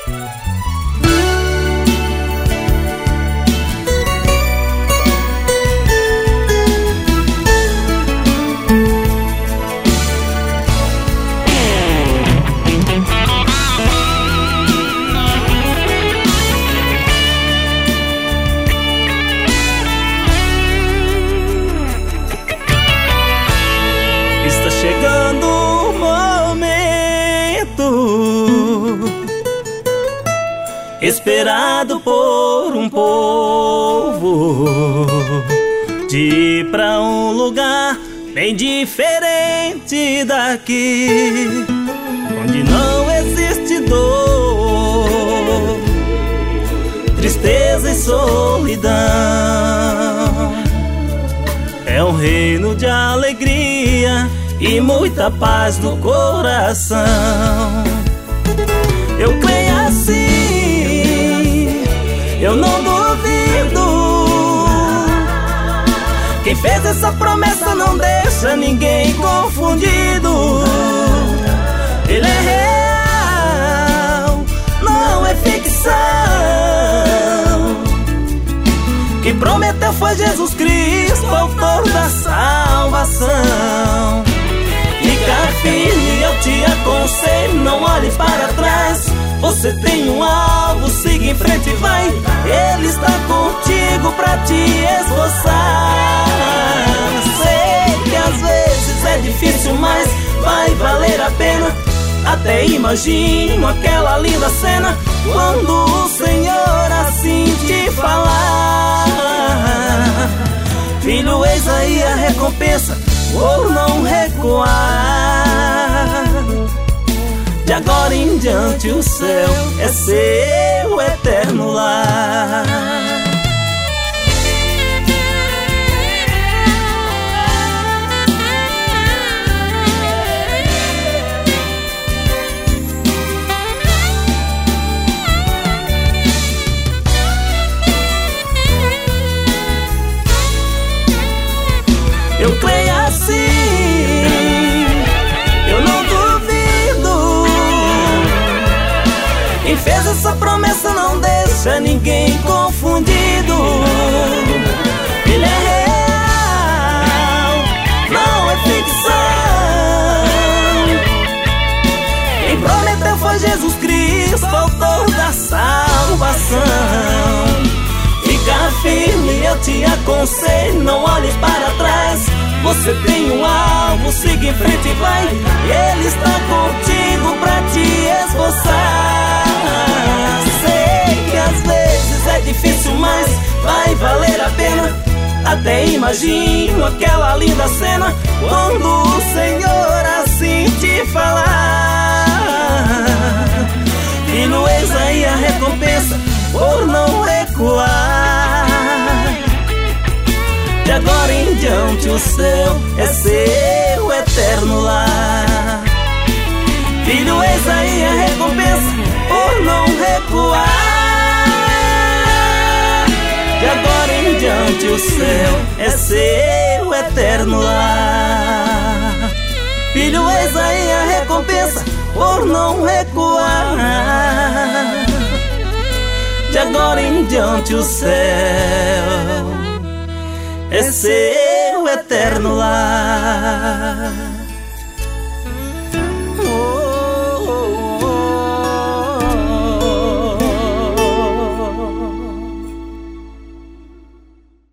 Está chegando o momento esperado por um povo de ir pra um lugar bem diferente daqui, onde não existe dor, tristeza e solidão. É um reino de alegria e muita paz no coração. Eu creio assim, eu não duvido. Quem fez essa promessa não deixa ninguém confundido. Ele é real, não é ficção. Quem prometeu foi Jesus Cristo, autor da salvação. Fica firme, eu te aconselho, não olhe para trás. Você tem um alvo, siga em frente e vai. Ele está contigo pra te esforçar. Sei que às vezes é difícil, mas vai valer a pena. Até imagino aquela linda cena quando o Senhor assim te falar: filho, eis aí a recompensa por não recuar. De agora em diante o céu é seu eterno lar. Eu creio assim, eu não duvido. Quem fez essa promessa não deixa ninguém confundido. Ele é real, não é ficção. Quem prometeu foi Jesus Cristo, autor da salvação. Fica firme, eu te aconselho, não olhe para trás. Você tem um alvo, siga em frente e vai. Ele está contigo pra te esforçar. Sei que às vezes é difícil, mas vai valer a pena. Até imagino aquela linda cena quando o Senhor assim te falar: filho, eis aí a recompensa por não recuar. De agora em diante o céu é seu eterno lar. Filho, eis aí a recompensa por não recuar. De agora em diante o céu é seu eterno lar. Filho, eis aí a recompensa por não recuar. De agora em diante o céu é seu eterno lar.